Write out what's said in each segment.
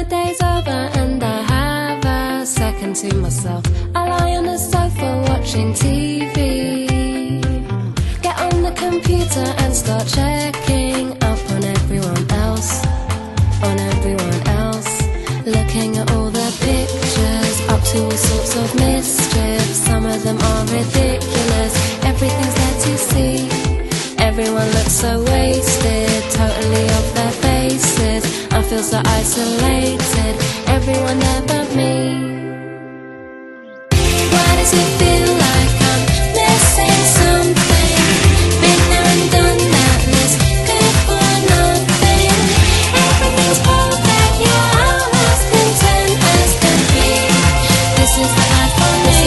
day's over and I have a second to myself. I lie on the sofa watching TV, get on the computer and start checking up on everyone else, looking at all the pictures, up to all sorts of mischief. Some of them are ridiculous, everything's there to see. Everyone looks so wasted, totally off their faces. I feel so isolated, everyone there but me. Why does it feel like I'm missing something? Been there and done that, list good for nothing. Everything's perfect, yeah, I'm as content as can be. This is the life for me,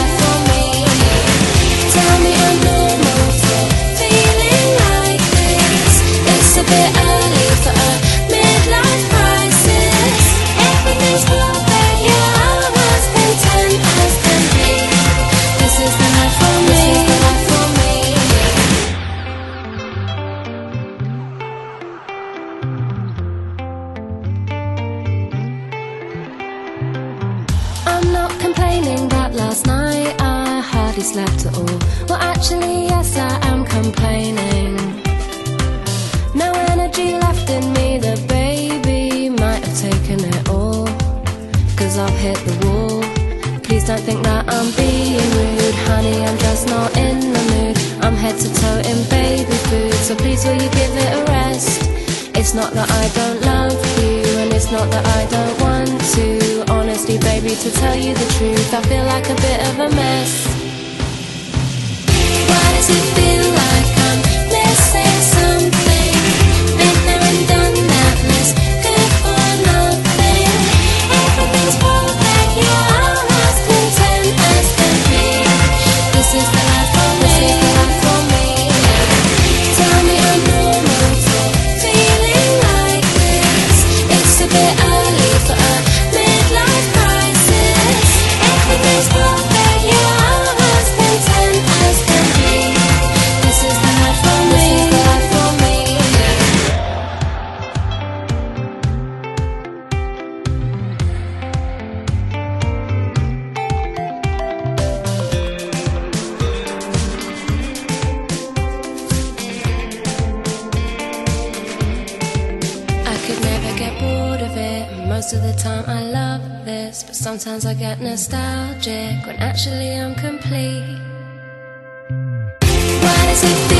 Tell me I'm normal to feeling like this. It's a bit early for a midlife crisis. Everything's perfect, yeah, I'm as content as can be. This is the life for me, I'm not complaining, but last night I hardly slept at all. Well, actually, yes, I am complaining. No energy left in me, the baby might have taken it all, 'cause I've hit the wall. Please don't think that I'm being rude, honey, I'm just not in the mood. I'm head to toe in baby food, so please will you give it a rest. It's not that I don't love you, and it's not that I don't want to. Honestly, baby, to tell you the truth, I feel like a bit of a mess. Why does it feel like I'm missing something? Been there and done that, list good for nothing. Everything's perfect, yeah, I'm as content as can be. This is the life for me, Tell me I'm normal to feeling like this. It's a bit early for a midlife crisis. Everything's perfect, yeah, I'm as content as can be. This is the life for me, I could never get bored of it. Most of the time I love this, but sometimes I get nostalgic when actually I'm complete. Why does it